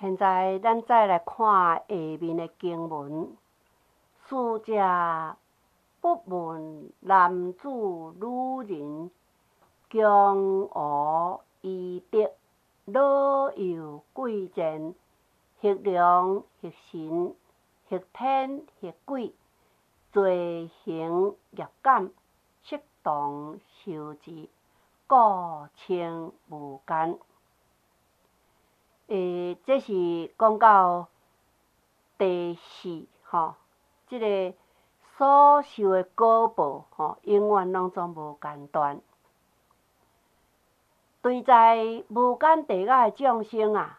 现在咱再来看下面的经文。书者不闻男子女人，强俄异德，老幼贵贱，或良或神，或天或鬼，罪行业感，适当受治，故称无间。这是讲到第四这个所受的果报永远拢总无间断。对在无间地狱的众生啊，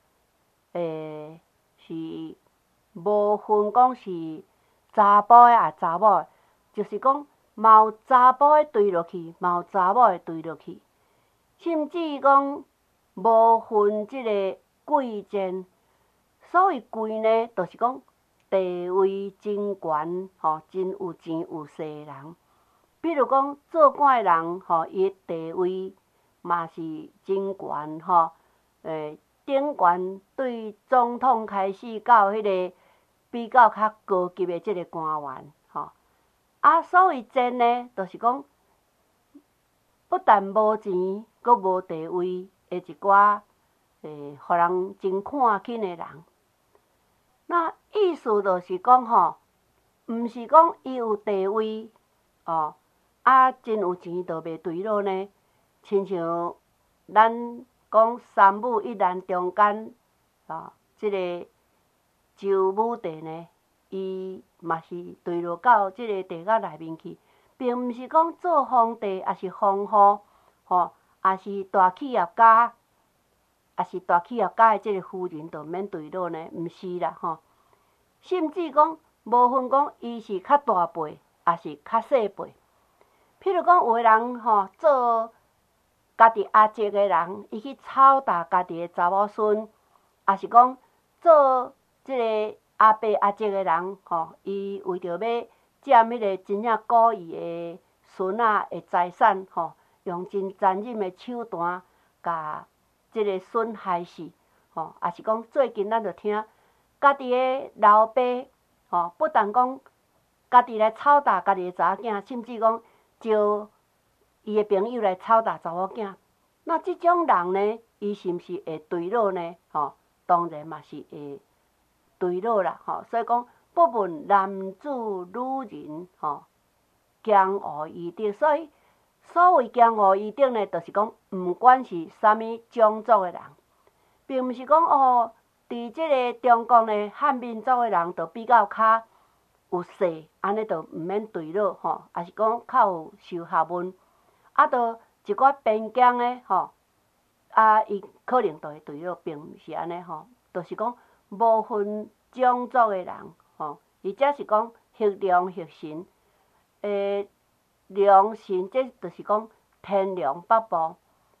是无分讲是查甫的啊查某的，就是讲嘛有查甫的坠落去，嘛有查某的坠落去，甚至讲无分即个贵贱。所谓贵呢，就是讲地位真悬，真有钱有势的人。比如讲做官的人，伊的地位嘛是真悬顶悬对总统开始到迄个比较较高级的即个官员所谓贱呢，就是讲不但无钱，阁无地位的一寡互人真看轻的人。那意思就是讲毋是讲伊有地位真有钱就袂坠落呢。亲像咱讲三武一男中间即个周武帝呢，伊嘛是坠落到即个地狱内面去，并毋是讲做皇帝也是封户也是大企业家，也是大企业家的即个夫人就免坠落呢，毋是啦甚至讲无分讲伊是较大辈，也是较细辈。譬如讲有的人做家己阿叔的人，伊去操打家己的查某孙，也是讲做即个阿伯阿叔的人伊为着要占迄个真正故意的孙仔的财产用真残忍的手段，甲即个孙害死也是讲最近咱就听家己的老爸不但讲家己来操打家己的查某囝，甚至讲招伊的朋友来操打查某囝。那即种人呢，伊是毋是会坠落呢？当然嘛是会坠落啦所以讲不问男子女人强俄异德。所以所谓强俄异德呢，就是讲毋管是啥物种族的人，并毋是讲伫即个中国呢，汉民族的人就比较较有势，安尼就毋免坠落也是讲较有受学问，就一寡边疆的伊可能就会坠落，并毋是安尼就是讲无分种族的人伊则是讲或良或神良神，这就是讲天龙八部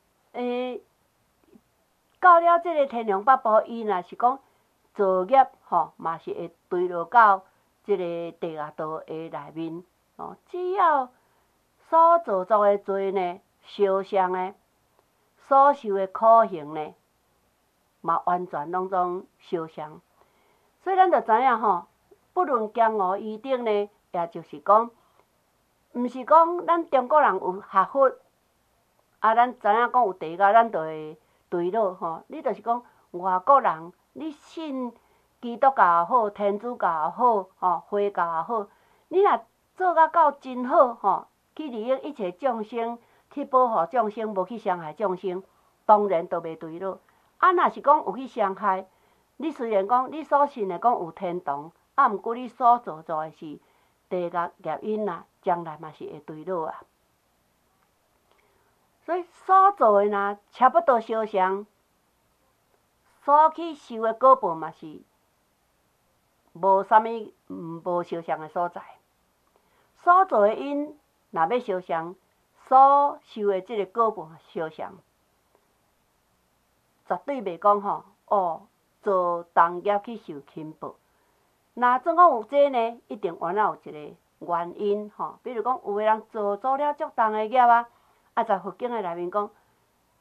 到了即个天龙八部，伊若是讲造业嘛是会坠落到即个地狱道的内面只要所做作的罪呢，相像的所受的苦刑呢，嘛完全拢总相像。所以咱就知影不论强俄异德呢，也就是讲毋是讲咱中国人有学佛咱知影讲有地狱，咱就会坠落你就是讲外国人，你信基督教也好，天主教也好回教也好，你若做到真好去利益一切众生，去保护众生，无去伤害众生，当然就袂坠落。若是讲有去伤害，你虽然讲你所信的讲有天堂，毋过你所做的是地狱业因将来嘛是会坠落所以所做的若差不多相像，所去受的果报嘛是无啥物无相像的所在。所做的因若要相像，所受的即个果报相像，绝对袂讲做同业去受轻报。若总讲有这呢，一定原来有一个原因比如讲有的人做了足重的业在佛经的内面讲，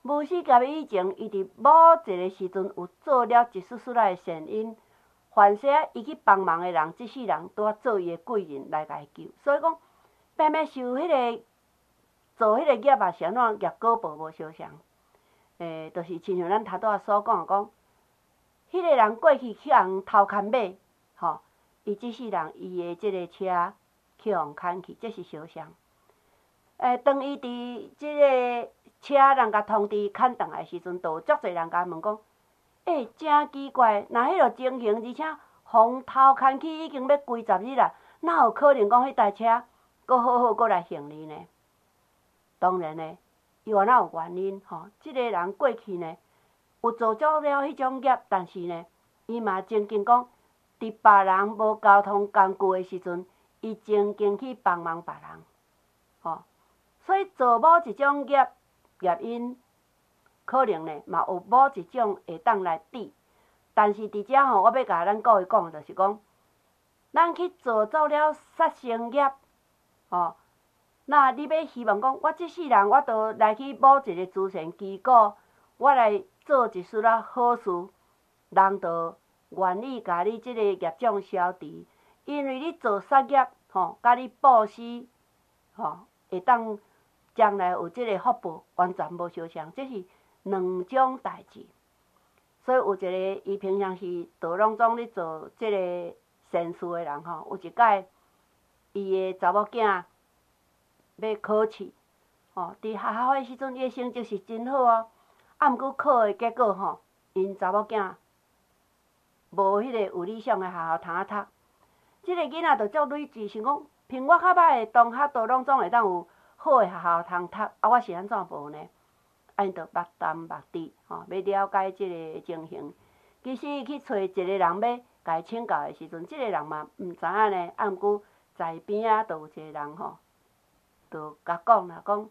无始劫以前，伊伫某一个时阵有做了一丝丝仔的善因，凡是伊去帮忙的人，即世人拄啊做伊的贵人来甲伊救。所以讲，偏偏受迄个做迄个业啊，是安怎业果报无相像。就是亲像咱头拄仔所讲，迄个人过去去人偷牵马，吼，伊即世人伊的即个车去互牵去，这是相像。当伊伫即个车人甲通知牵转来的时阵，就有足侪人甲问讲：真奇怪，若迄落情形，而且互偷牵去已经要几十日啦，哪有可能讲迄台车阁好好阁来行哩呢？当然呢，伊原来有原因吼。即个人过去呢，有做足了迄种业，但是呢，伊嘛曾经讲，伫别人无交通工具的时阵，伊曾经去帮忙别人，吼。所以做某一种业因，可能呢嘛有某一种会当来抵。但是伫遮吼，我要甲咱各位讲，就是讲，咱去做了杀生业，吼。那你要希望讲，我即世人我都来去某一个慈善机构，我来做一丝仔好事，人就愿意甲你即个业障消除，因为你做杀业，吼，甲你布施，吼，会当将来有即个福报，完全无相像，这是两种代志。所以有一个伊平常时都拢总咧做即个善事的人吼，有一摆伊的查某囝要考试，吼，伫学校的时阵，伊的成绩是真好哦。毋过考的结果吼，因查某囝无迄个有理想的学校通啊读。即个囡仔就足睿智，想讲，凭我较歹的同学都拢总会当有好的学校通读，我是安怎无呢？因就目淡目滴，吼，要了解即个情形。其实伊去找一个人要甲伊请教的时阵，即个人嘛毋知影呢。毋过在边仔就有一个人吼，就甲讲啦，讲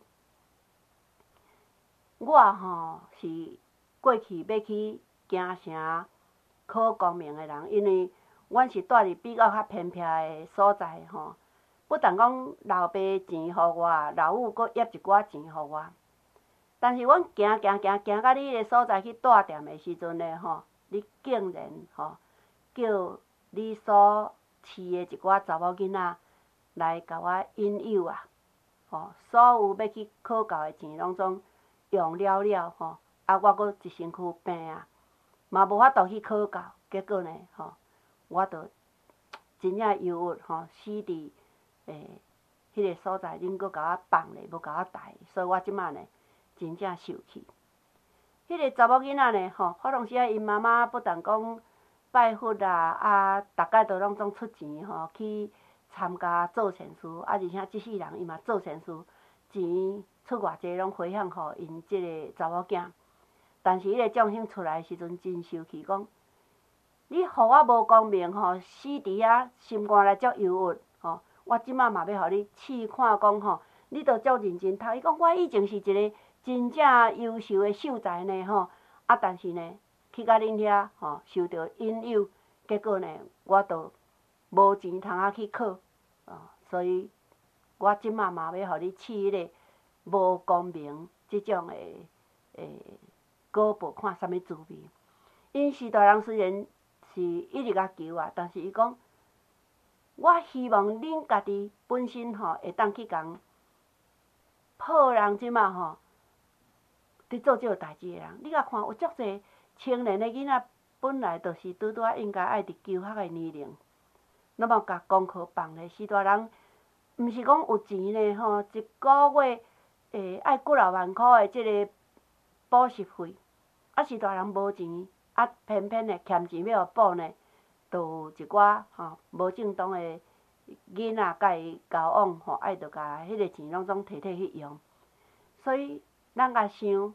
我吼是过去要去京城考功名的人，因为阮是住伫比较偏僻的所在吼。不但讲老爸钱互我，老母阁约一寡钱互我。但是阮行到你迄个所在去住店的时阵呢，吼，你竟然吼叫你所饲的一寡查某囡仔来甲我引诱啊，吼，所有要去考教的钱拢总用了吼，我阁一身躯病啊，嘛无法度去考教，结果呢，吼，我就真正忧郁吼，死伫迄个所在，恁阁甲我放咧，无甲我带，所以我即摆呢。真正受气。迄个查某囡仔呢，吼，发当时啊，因妈妈不但讲拜佛啊，逐摆都拢总出钱吼，去参加做善事，而且即世人伊嘛做善事，钱出偌济拢回向互因即个查某囝。但是迄个众生出来的时阵，真受气，讲你互我无光明吼，死伫遐心肝内足忧郁吼，我即摆嘛要互你试看讲吼，你都足认真读。伊讲我以前是一个。真正优秀的秀才呢，吼，但是呢，去到恁遐，吼，受到引诱，结果呢，我就无钱通啊去考，所以我即摆嘛要互你试迄个无公平即种的果报，看啥物滋味。因师大人虽然是一直甲求啊，但是伊讲，我希望恁家己本身吼会当去共破人即摆吼。伫做即个代志的人，你甲看有足侪青年的囡仔，本来就是拄拄应该爱伫求学的年龄，那么甲功课放咧，师大人毋是讲有钱呢吼，一个月爱几若万箍的即个补习费，师大人无钱，偏偏呢欠钱要补呢，就有一寡吼无正当的囡仔甲伊交往吼，爱着甲迄个钱拢总摕去用，所以咱甲想。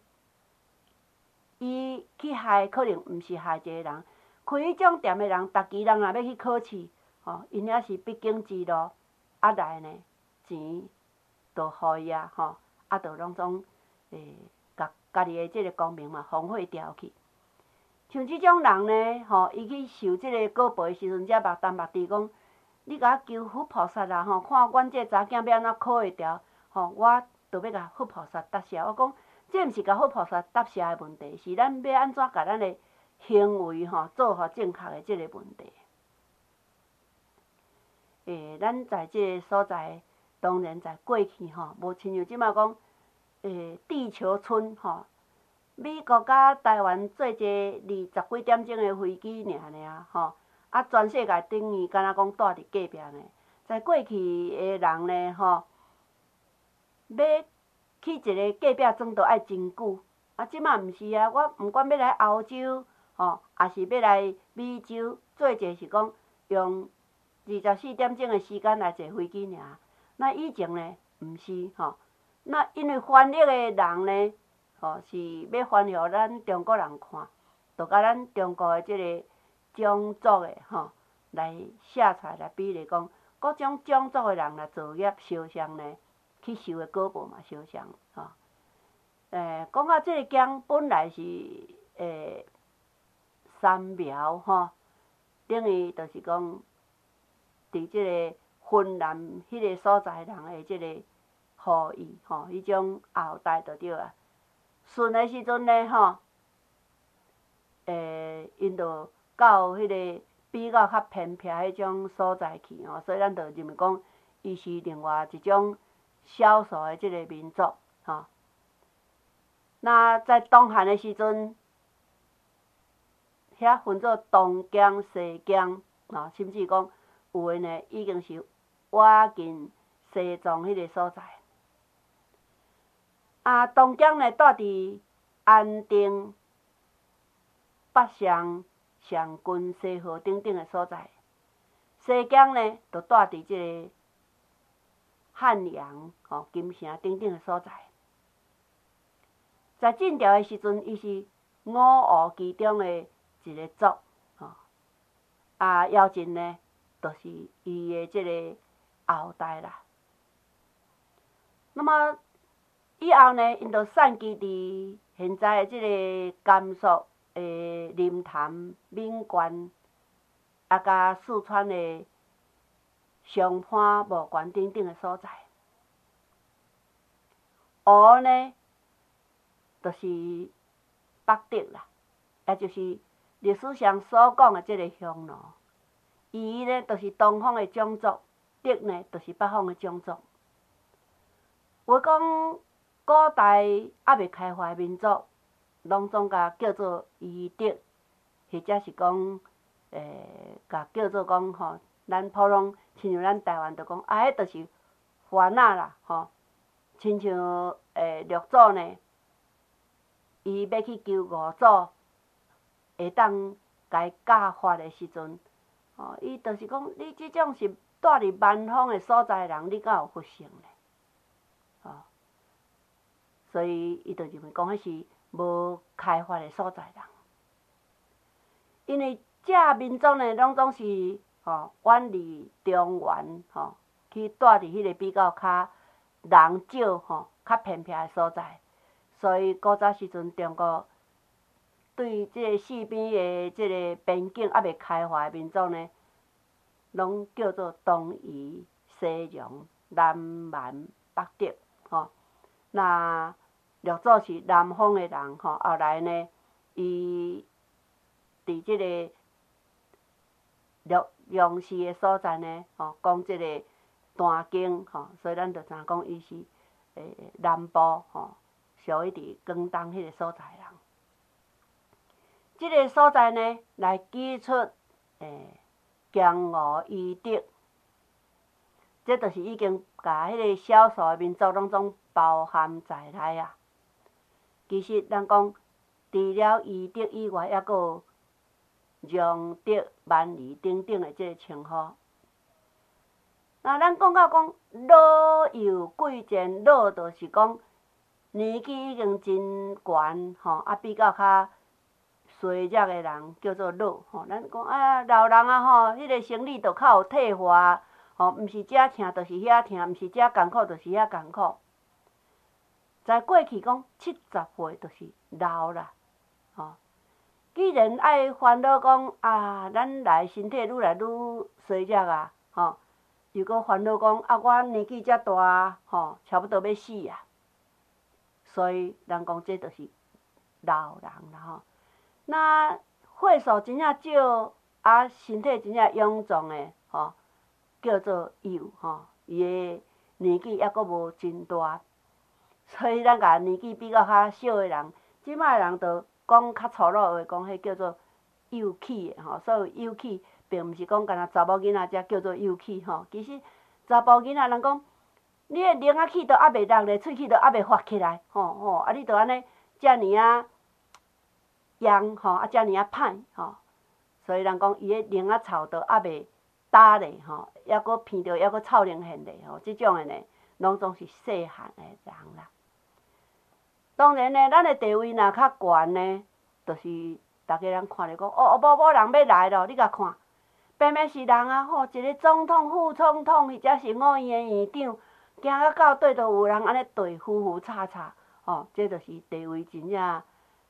伊去害可能毋是害一个人，开迄种店的人，逐期人若要去考试，吼，因遐是必经之路，来呢钱就互伊啊，吼，就拢总甲家己的即个光明嘛荒废掉去。像即种人呢，吼，伊去受即个果报的时阵，才目淡目滴讲，你甲我求佛菩萨啦，吼，看阮这查囝要安怎考会牢，吼，我就要甲佛菩萨答谢。我讲。 这毋是甲佛菩萨答谢的问题，是咱要安怎甲咱的行为做好正确的即个问题。咱在即个所在，当然在过去无亲像即马讲，地球村美国甲台湾做一个20几点钟的飞机尔啊，全世界等于敢若讲住伫隔壁呢。在过去的人呢要去一个隔壁庄都爱真久，啊，即马毋是啊，我毋管要来欧洲也是要来美洲，做者是讲用24点钟的时间来坐飞机尔。那以前呢，毋是那因为翻译的人呢，是要翻译互咱中国人看，就甲咱中国的即个种族的来写出来，比如讲各种种族的人来作业相像呢，去收的稿报嘛相像讲到即个姜本来是三苗等于就是讲伫即个云南迄个所在人的即个好意迄种后代就对啊。顺的时阵呢因就到迄个比较较偏僻迄种所在去所以咱就认为讲，伊是另外一种少数的即个民族那在东汉的时阵，遐分做东疆、西疆甚至讲有诶呢已经是挖进西藏迄个所在。东疆呢住伫安定、北上、上郡、西河等等诶所在，西疆呢就住伫即个汉阳、金城等等诶所在。在晋朝诶时阵，伊是五胡其中诶一个族姚晋呢，就是伊诶即个后代啦。那么以后呢，因就散居伫现在即个甘肃诶临潭、闽县，甲四川诶上番、无关等等诶所在。吴呢，就是北狄啦，也就是历史上所讲诶即个匈奴。夷呢，就是东方诶种族；狄呢，就是北方诶种族。话讲古代还未开发诶民族，拢总甲叫做夷狄，或者是讲甲叫做讲咱普通亲像咱台湾就讲迄就是番仔啦亲像六祖呢，伊要去求五祖，会当甲伊教法诶时阵伊就是讲你即种是住伫蛮荒诶所在诶人，你敢有福性呢所以伊就认为讲迄是无开发诶所在人，因为这民族呢，拢总是远离中原去住伫迄个比较较人少较偏僻诶所在，所以古早时阵中国对即个四边诶即个边境还未开发诶民族呢，拢叫做东夷、西戎、南蛮、北狄那六祖是南方诶人后来呢，伊伫即个梁氏诶所在呢讲即个单经所以咱就知影讲伊是南部属于伫广东迄个所在人。即个所在呢，来记出江湖夷狄，这就是已经甲迄个少数诶民族拢总包含在内啊。其实咱讲，除了夷狄以外，还佫有戎狄、蛮夷等等诶即个称呼。那咱讲到讲老幼贵贱，老就是讲年纪已经真悬比较较衰弱诶人叫做老咱讲老人迄个生理就较有退化毋是遮疼就是遐疼，毋是遮艰苦就是遐艰苦。在过去讲70岁就是老啦既然爱烦恼讲咱来身体愈来愈衰弱又搁烦恼讲我年纪遮大差不多要死啊， 所以人讲这就是老人啦吼。那岁数真正少，身体真正臃肿的吼，叫做幼吼，伊的年纪还阁无真大，所以咱甲年纪比较较小的人，即摆人就讲较粗鲁话，讲迄叫做幼气的吼。所以幼气并毋是讲干那查某囡仔才叫做幼气吼，其实查甫囡仔人讲，你的灵仔气都还袂落咧，喙齿都还袂发起来，你着安尼遮尔痒吼，遮尔歹吼，所以人讲伊的灵仔臭都还袂焦咧吼，还阁闻着还阁臭灵现咧吼，即种的呢，拢总是细汉的人啦。当然呢，咱的地位若较悬呢，就是逐个人看着讲，某人要来咯，你甲看，偏偏是人啊吼，一个总统、副总统，或者是五院的院长，行到对着有人安尼对，呼呼叉叉，吼，这就是地位真正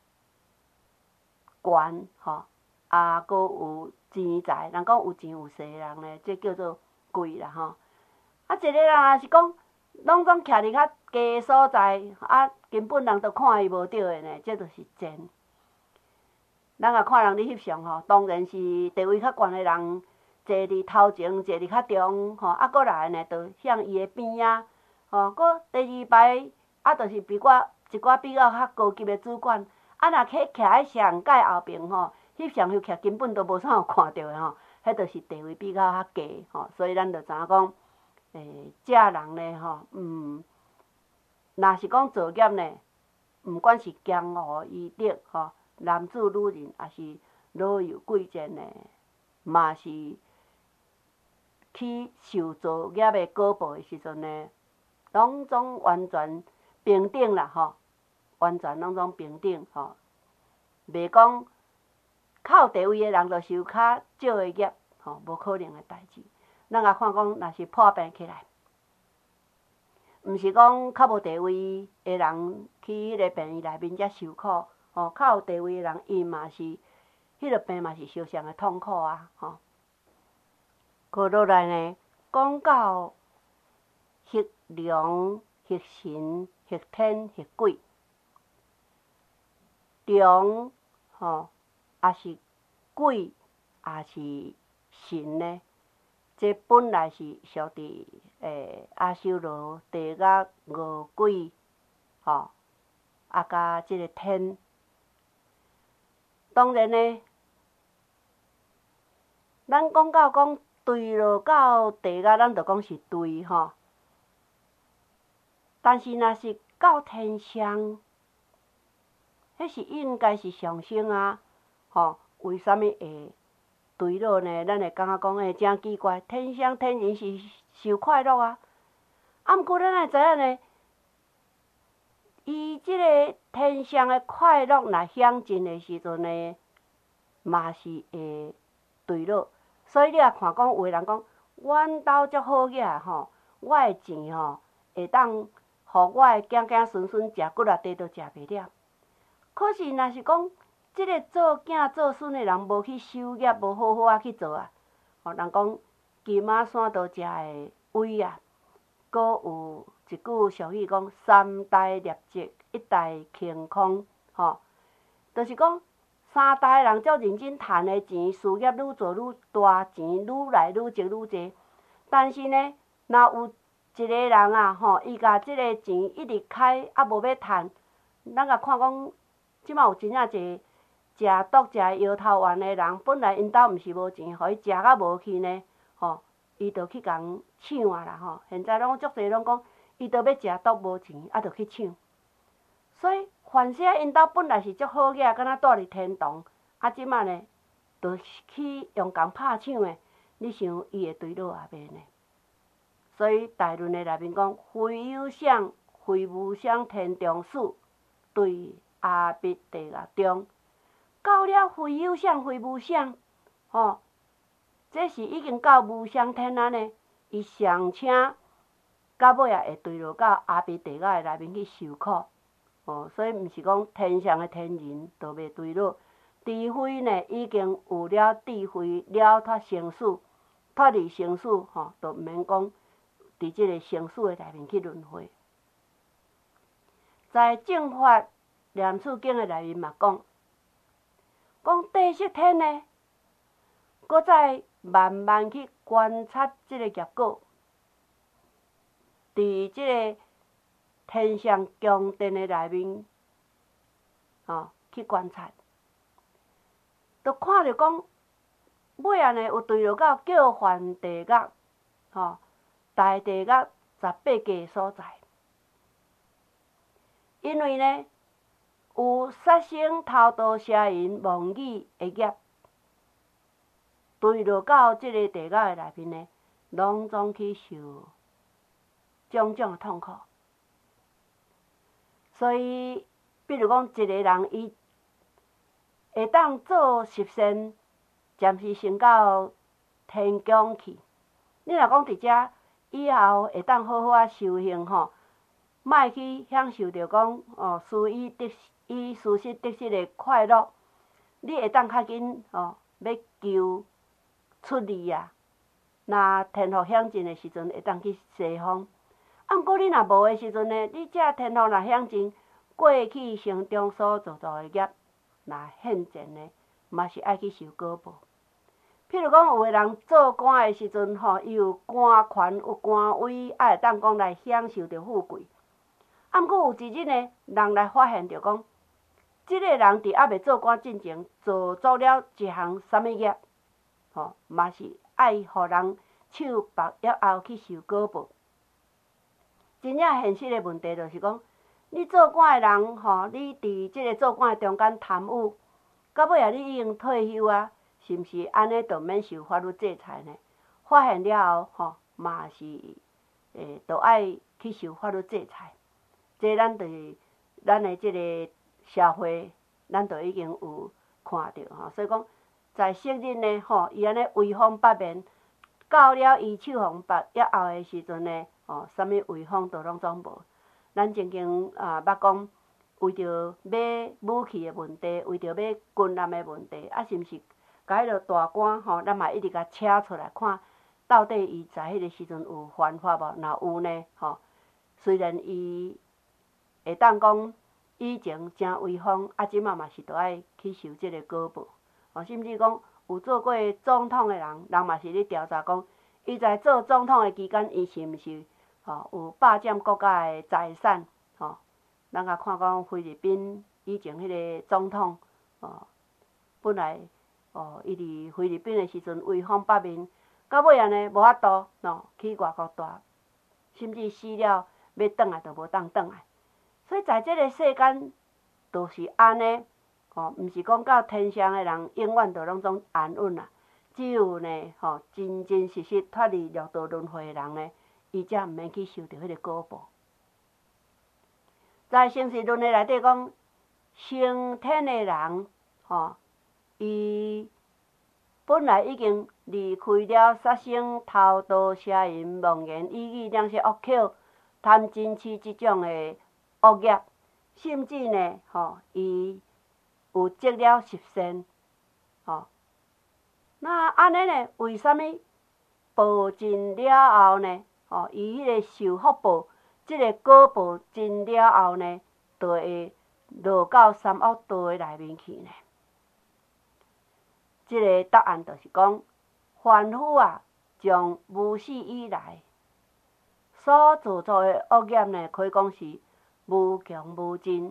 悬吼，阁有钱财，人讲有钱有势的人呢，这叫做贵啦吼。一个人若是讲，拢总徛伫较低的所在，根本人都看伊无着的呢，这就是贱。咱若看人咧翕相吼，当然是地位较悬的人坐伫头前，坐伫较中吼，过来呢，就向伊的边仔吼，搁第二排就是一寡比较较高级的主管，若徛喺上界后边吼，翕相翕起来根本都无啥有看到的吼，迄就是地位比较较低吼，所以咱就知影讲，这人呢吼，若是讲作业呢，毋管是江湖医德吼，男子女人，也是老幼贵贱呢，嘛是去受作业的果报的时阵呢，拢总完全平等啦吼，完全拢总平等吼，袂讲较有地位的人就受较少的业吼，无可能的代志。咱也看讲，若是破病起来，毋是讲较无地位的人去迄个病院内面才受苦，吼，较有地位的人，伊嘛是迄个病嘛是相当的痛苦啊，吼。过落来呢，讲到翕龙、翕神、翕天、翕鬼，龙吼，也是鬼，也是神呢。这本来是属伫阿修罗地甲恶鬼，吼，甲即个天。当然呢，咱讲到讲对落到地甲，咱就讲是对吼。但是若是到天上，迄是应该是上升啊，吼，为啥物会对落呢？咱会感觉讲真奇怪，天上天人是受快乐啊，毋过咱会知影呢，伊即个天上的快乐若享尽的时阵呢，嘛是会对落。所以你也看讲，有的人讲，阮兜足好个吼，我的钱吼会当互我的囝囝孙孙食骨力地都食袂了。可是若是讲，即个做囝做孙的人无去守业，无好好啊去做啊，吼，人讲金马山道食的位啊，阁有一句俗语讲三代业绩，一代乾坤，吼，就是讲三代人足认真赚的钱，事业愈做愈大，钱愈来愈积愈侪。但是呢，若有一个人啊，吼，伊甲即个钱一直开，无要趁，咱甲看讲，即马有真正侪食毒食摇头丸的人，本来因兜毋是无钱，互伊食甲无去呢，吼，伊就去共抢啊啦吼。现在拢足侪拢讲，伊都要食毒无钱，就去抢。所以，凡是因兜本来是足好个，敢若住伫天堂，即马呢，就去用共拍抢的，你想伊会对落阿袂呢？所以大论的内面讲，非有想，非无想，天中事，对阿密地狱中。到了非有想，非无想，吼，这是已经到无想天啊呢，伊上请到尾啊会对落到阿密地狱的内面去受苦。所以毋是讲天上的天人都袂对落，除非呢已经有了智慧，了脱生死，脱离生死，吼，就毋免讲伫即个生死的内面去轮回。 在正法念处经的内面嘛讲第七天呢，搁再慢慢去观察即个业果，伫即个天上宫殿的内面，去观察，就看着讲，尾仔呢有对落到叫唤地狱，大地狱18家所在，因为呢有杀生、偷盗、邪淫、妄语的业，对落到即个地狱的内面呢，拢总去受种种的痛苦。所以，比如讲，一个人伊会当做十善，暂时升到天宫去。你若讲伫遮以后会当好好啊修行莫去享受着讲以舒适得失的快乐，你会当较紧要求出离啊。若天福享尽的时阵，会当去西方。毋过你若无的时阵呢，你这天福若享尽，过去生中所做的业，若现前呢，嘛是爱去受果报。譬如讲，有个人做官的时阵伊有官权，有官威，会当讲来享受着富贵。毋过有一日呢，人来发现着讲，即个人伫还袂做官之前，做了一项啥物业，嘛是爱互人受罚以后去受果报。真正现实的问题就是讲，你做官的人你伫即个做官的中间贪污，到尾啊，你已经退休啊，是毋是安尼就免受法律制裁呢？发现了后嘛是就爱去受法律制裁。这咱对咱的即个社会，咱就已经有看到所以讲，在昔日呢伊安尼威风八面，到了伊手红白以后的时阵呢啥物威风都拢总无。咱曾经捌讲，为着买武器的问题，为着买军舰的问题，是毋是？甲迄个大官咱嘛一直甲请出来看，到底伊在迄个时阵有犯法无？若有呢虽然伊会当讲以前真威风，即马嘛是着爱去受即个果报。甚至讲有做过总统的人，人嘛是咧调查讲，伊在做总统的期间，伊是毋是有霸占国家的财产？咱甲看讲菲律宾以前迄个总统本来伊伫菲律宾的时阵威风八面，到尾啊呢无法度去外国住，甚至死了要转来都无当转来。所以在即个世间，就是安尼毋是讲到天上的人永远都拢总安稳啦。只有呢真真实实脱离六道轮回的人呢，伊才毋免去受着迄个果报。在生死轮回内底讲，升天的人伊本来已经离开了杀生、偷盗、邪淫、妄言、语语、两舌、恶口、贪嗔痴即种的恶业，甚至呢伊有积了十善那安尼呢？为什么报尽了后呢？伊迄个受福报，即个果报尽了后呢，就会落到三恶道的内面去呢？即个答案就是讲，凡夫从无始以来所做作的恶业呢，可以讲是无穷无尽。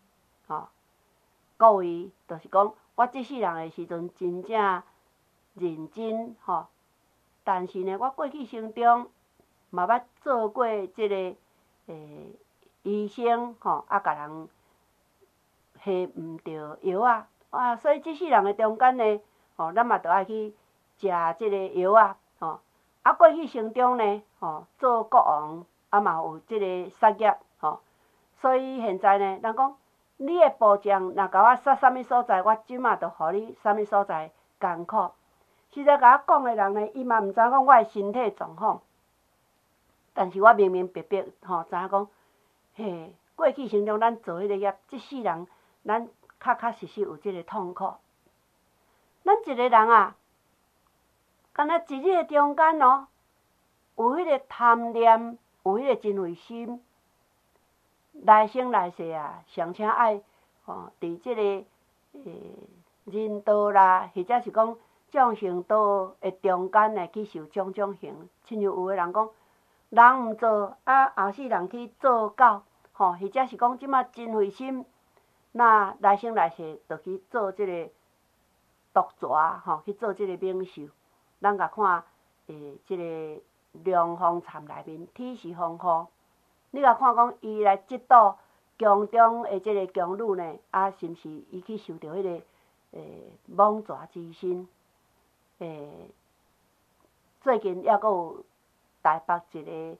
各位就是讲，我即世人的时阵真正认真但是呢，我过去生中嘛捌做过即个医生甲人下毋着药所以即世人的中间呢咱嘛着爱去食即个药过去生中呢做国王嘛有即个杀业所以现在呢，人讲你的部将若甲我杀啥物所在，我即马就互你啥物所在艰苦。实在甲我讲的人呢，伊嘛毋知影讲我的身体状况，但是我明明白白知影讲，过去生中咱做迄个业，即世人咱确实实有即个痛苦。咱一个人敢若一日的中间有迄个贪念，有迄个嗔恚心， 来生来世啊，上请爱伫即个人道啦，或者是讲众生道的中间呢，去受种种刑。亲像有个人讲，人毋做后世人去做狗，或者是讲即马真费心，那来生来世就去做即个毒蛇，去做即个猛兽。咱甲看即个龙凤惨内面，天时风雨，你甲看讲伊来即岛宫中的即个宫女呢，是毋是伊去受着迄个猛蛇之身？最近还阁有台北一个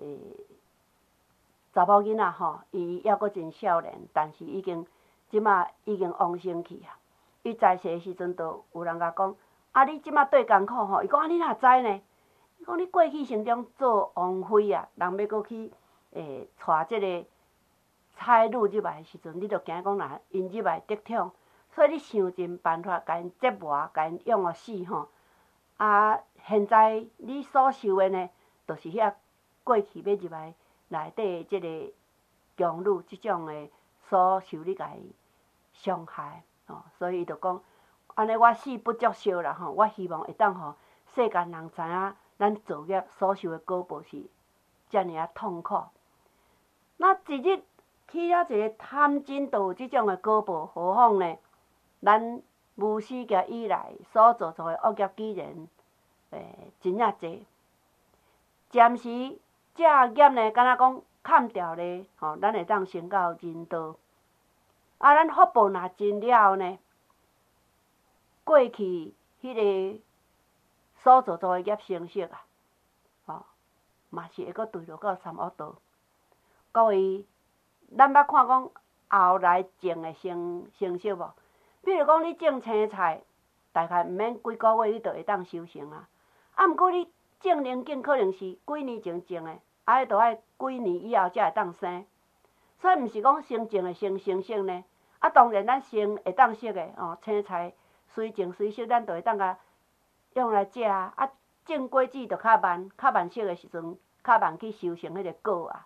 查某囡仔伊还阁真少年，但是即马已经往生去啊。伊在世的时阵，就有人甲讲，你即马对艰苦伊讲你哪知呢？伊讲你过去生中做王妃啊，人要阁去带即个彩女入来的时阵，你着惊讲若因入来得宠，所以你想尽办法甲因折磨，甲因用互死现在你所受的呢，就是遐过去要入来内底即个宫女即种的所受你甲伊伤害所以伊就讲，安尼我死不作烧啦我希望会当互世间人知影，咱造业所受的果报是遮尔痛苦。那一日起了一个贪钱，就有即种的果报，何况呢？咱无始劫以来所做的恶业，既然真正济，暂时这业呢，敢若讲砍掉咧，咱会当升到人道。咱福报若尽了后呢，过去迄个所做的业成色嘛是会阁坠落到三恶道。各位，咱捌看讲后来种的成色无？比如讲，你种青菜，大概毋免几个月，你就会当收成啊。毋过你种龙井，可能是几年前种的，迄就爱几年以后才会当生。所以毋是讲先种的先成色呢。当然咱先会当熟的青菜随种随熟，咱就会当甲用来食种果子就较慢熟的时阵，较慢去收成迄个果啊。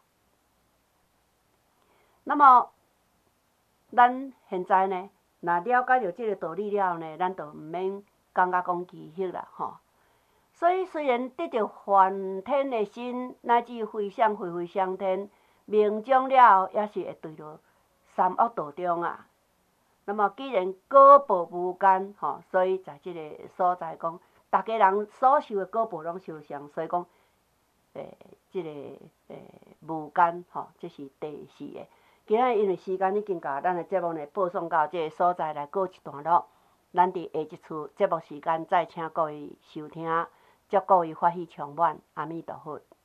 那么，咱现在呢？若了解到即个道理了后呢，咱就毋免感觉讲奇稀啦所以虽然得到梵天的身，乃至飞翔上天，命中了后，也是会坠落三恶道中啊。那么既然果报无间所以在即个所在讲，大家人所受的果报拢相像，所以讲即个无间这是第四个。今仔因为时间已经到，咱的节目呢播送到这个所在来告一段落。咱伫下一次节目时间再请各位收听，祝各位法喜充满，阿弥陀佛。